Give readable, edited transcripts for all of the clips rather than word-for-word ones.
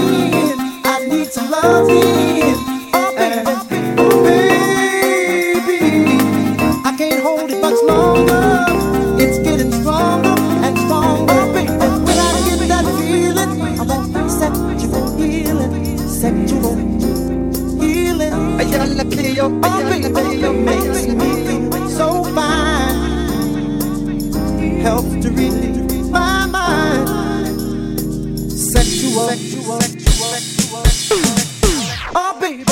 loving. I need some loving. Oh baby, I can't hold it much longer. It's getting stronger and stronger, baby. When I get that feeling, I want sexual healing, sexual healing. Oh baby, makes me feel so fine. Helps to relieve my mind. Sexual. Oh baby.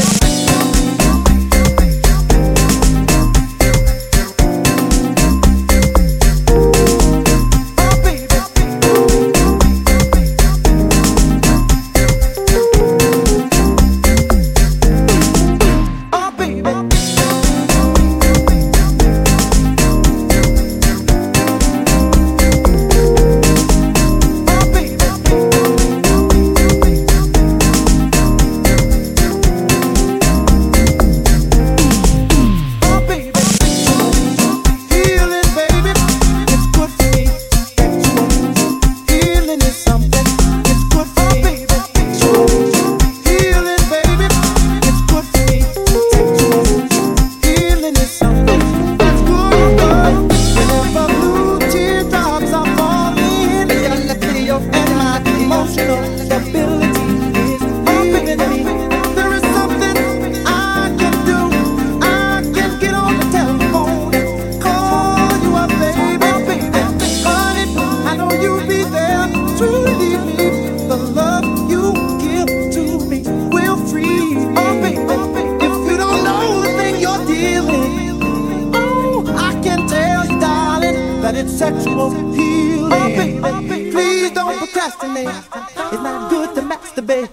It's sexual healing. Oh, baby, please don't procrastinate. It's not good to masturbate.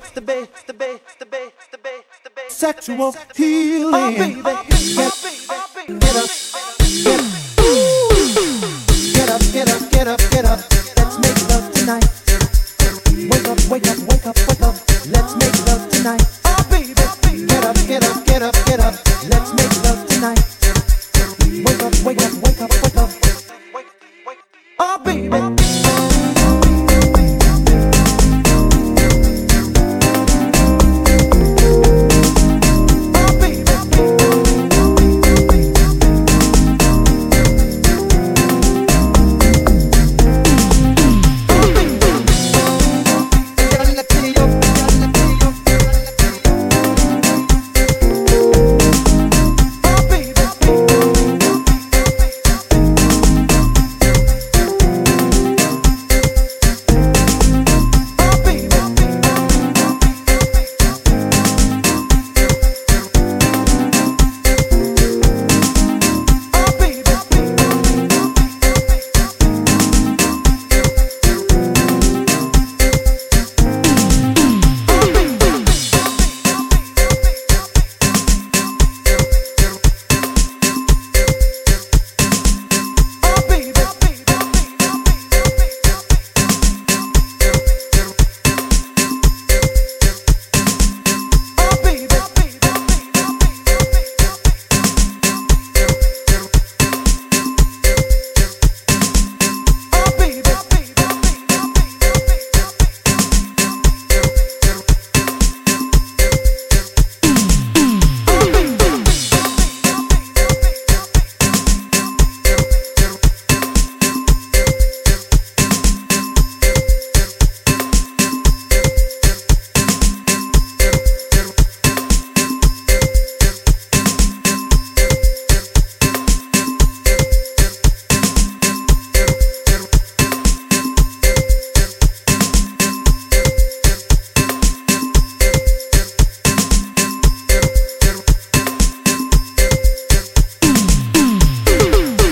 Sexual healing. Oh, baby, get up.